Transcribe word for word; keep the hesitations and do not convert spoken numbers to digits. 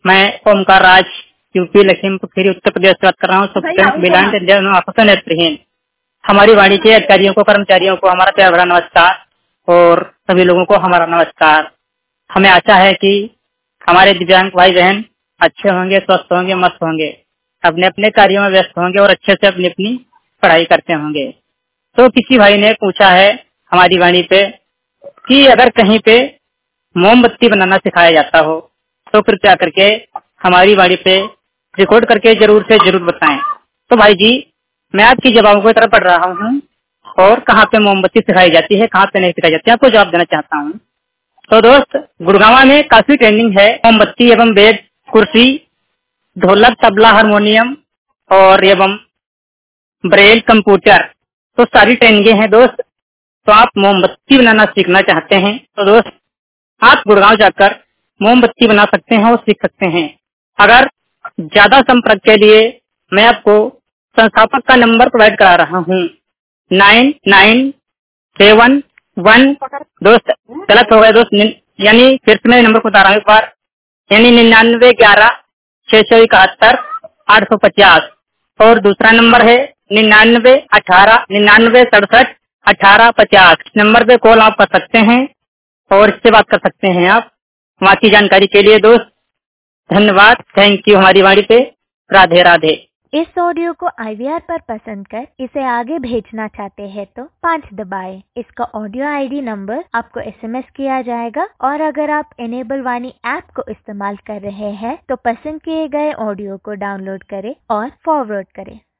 मैं ओमकार राज यूपी लखीमपुर खीरी उत्तर प्रदेश से बात कर रहा हूँ। सबसे नेत्रहीन हमारी वाणी के अधिकारियों को, कर्मचारियों को हमारा प्यार भरा नमस्कार और सभी लोगों को हमारा नमस्कार। हमें आशा है कि हमारे दिव्यांग भाई बहन अच्छे होंगे, स्वस्थ होंगे, मस्त होंगे, अपने अपने कार्यों में व्यस्त होंगे और अच्छे से अपनी अपनी पढ़ाई करते होंगे। तो किसी भाई ने पूछा है हमारी वाणी पे कि अगर कहीं पे मोमबत्ती बनाना सिखाया जाता हो तो कृपया करके हमारी वाणी पे रिकॉर्ड करके जरूर से जरूर बताएं। तो भाई जी, मैं आपकी जवाबों की तरफ पढ़ रहा हूँ और कहाँ पे मोमबत्ती सिखाई जाती है, कहाँ पे नहीं सिखाई जाती है, आपको जवाब देना चाहता हूँ। तो दोस्त, गुड़गांव में काफी ट्रेंडिंग है मोमबत्ती एवं बेड, कुर्सी, ढोलक, तबला, हारमोनियम और एवं ब्रेल, कंप्यूटर, तो सारी ट्रेनिंगें हैं दोस्त। तो आप मोमबत्ती बनाना सीखना चाहते हैं तो दोस्त आप गुड़गांव जाकर मोमबत्ती बना सकते हैं और सीख सकते हैं। अगर ज्यादा संपर्क के लिए मैं आपको संस्थापक का नंबर प्रोवाइड करा रहा हूँ, नाइन नाइन सेवन वन, दोस्त गलत हो गया दोस्त, यानी फिर से मैं नंबर को बता रहा हूँ एक बार, यानी निन्यानवे ग्यारह छह सौ इकहत्तर आठ सौ पचास, और दूसरा नंबर है निन्यानवे अठारह निन्यानवे सड़सठ अठारह पचास। नंबर पे कॉल आप कर सकते हैं और इससे बात कर सकते हैं आप। बाकी जानकारी के लिए दोस्त धन्यवाद, थैंक यू। हमारी वाणी पे राधे राधे। इस ऑडियो को आई वी आर पर पसंद कर इसे आगे भेजना चाहते हैं तो पाँच दबाएं। इसका ऑडियो आई डी नंबर आपको एस एम एस किया जाएगा और अगर आप इनेबल वाणी ऐप को इस्तेमाल कर रहे हैं तो पसंद किए गए ऑडियो को डाउनलोड करें और फॉरवर्ड करें।